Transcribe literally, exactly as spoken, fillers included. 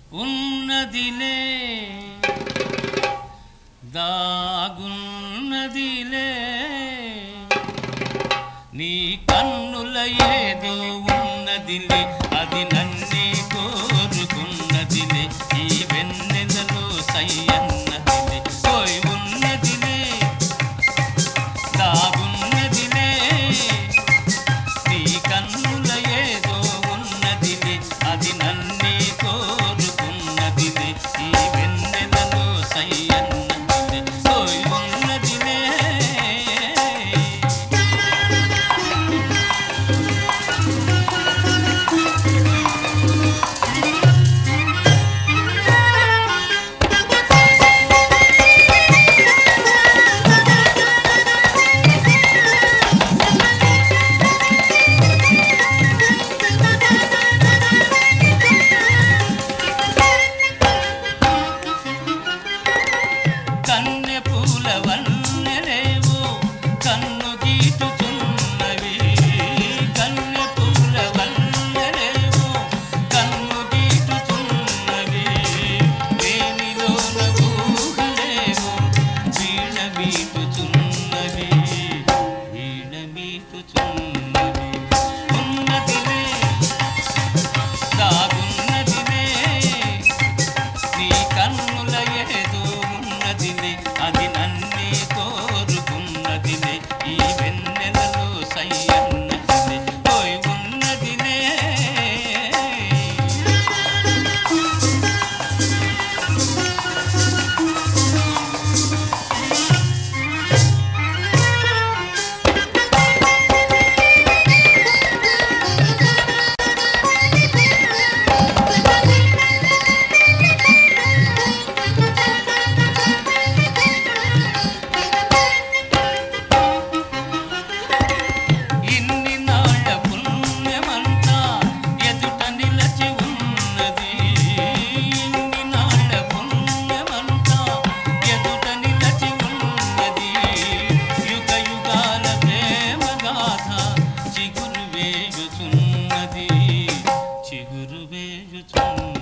ఉన్నదిలే దాగున్నదిలే నీ కన్నుల ఏదో ఉన్నదిలే అది నన్నే కోరుకున్నదిలే ఈ వెన్నెలలో సయ్యన్నదిలే ఓయ్ ఉన్నదిలే దాగున్నదిలే నీ కన్నుల ఏదో ఉన్నదిలే అది నన్నే కోరుకున్నదిలే ఈ వెన్నెలలో సయ్యన్నదిలే ఓయ్ ఉన్నదిలే కన్నె పూల వన్నెలేవో కన్ను గీటుచున్నవి కన్నె పూల వన్నెలేవో కన్ను గీటుచున్నవి వేణిలోన ఊహలేవో వీణ మీటుచున్నవి వీణ మీటుచున్నవి ఉన్నదిలే దాగున్నదిలే నీ కన్నుల ఏదో ఉన్నదిలే అది నన్నే కోరుకున్నదిలే ఈ వెన్నెలలో సయ్యన్నదిలే ఓయ్ ఉన్నదిలే ఇన్ని నాళ్ళ పుణ్యమంతా ఎదుట నిలచి ఉన్నది ఇన్ని నాళ్ళ పుణ్యమంతా ఎదుట నిలచి ఉన్నది యుగ యుగాల ప్రేమ గాథ చిగురు వేయుచున్నది చిగురు వేయుచున్నది